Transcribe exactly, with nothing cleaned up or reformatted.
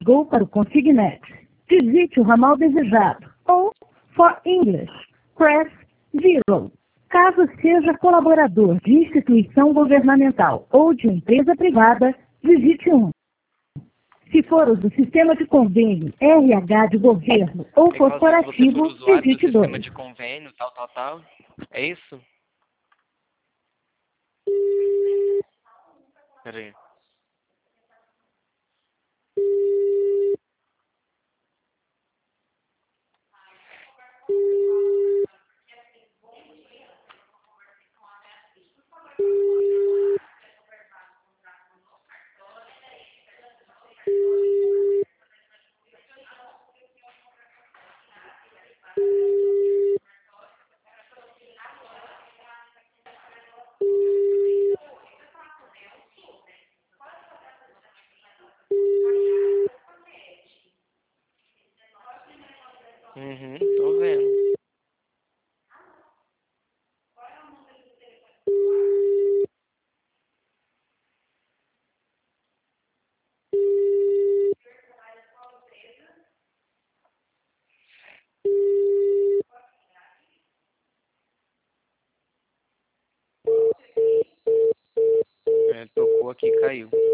Ligou para o Consignet. Digite o ramal desejado. Ou, for English, press zero. Caso seja colaborador de instituição governamental ou de empresa privada, digite um. Se for o do sistema de convênio, R H de governo ou É igual se você for corporativo, usuário do digite sistema dois. de convênio, tal, tal, tal. É isso? Peraí. Uhum, tô vendo. É, tocou aqui e caiu.